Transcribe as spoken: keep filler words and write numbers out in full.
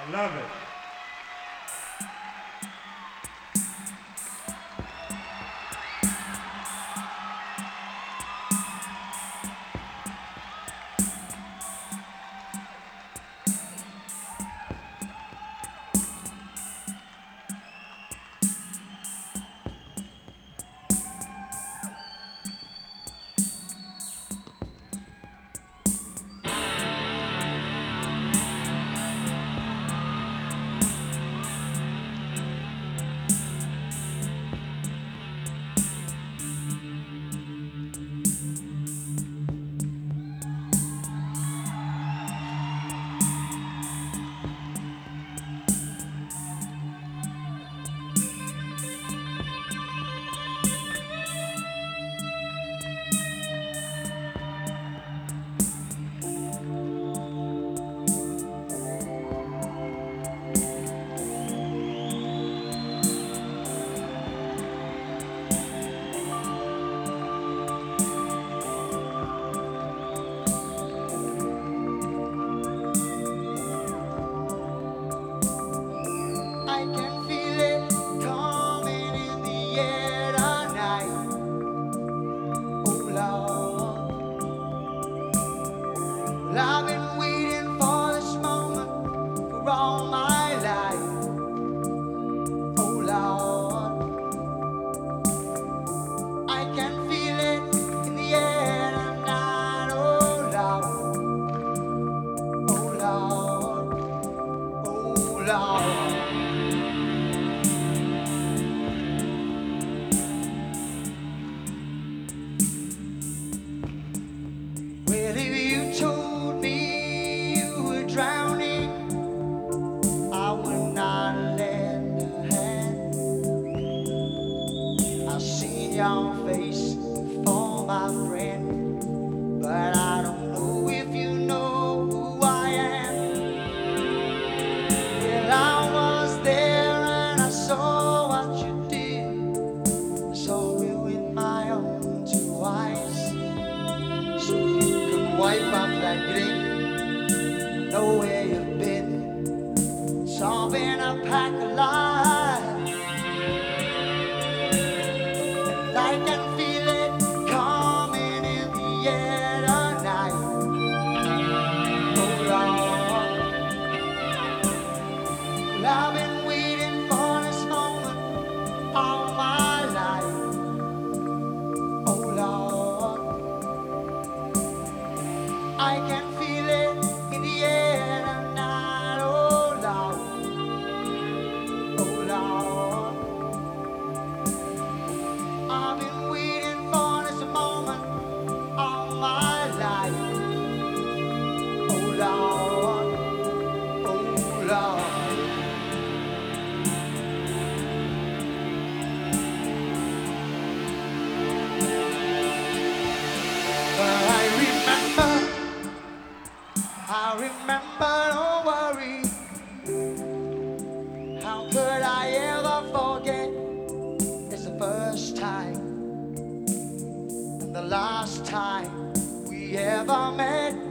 I love it. I've been waiting for this moment for all my life. Oh Lord, I can feel it in the air tonight. Oh Lord, oh Lord, oh Lord. Well, if you told me you were drowning, I would not lend a hand. I've seen your face before, my friend, but I don't know if you know who I am. Well, I was there and I saw what you did. I saw it with my own two eyes. So you can wipe off that grin, know where you've been. It's all been a pack of lies, and I can feel it coming in the air tonight. Oh Lord, well, I've been waiting for this moment all my life. Oh Lord, I can feel it in the air tonight. Oh Lord, oh Lord, I've been waiting for this moment all my life. Oh Lord, oh Lord. But I remember, I remember, don't worry. How could I ever forget? It's the first time and the last time we ever met.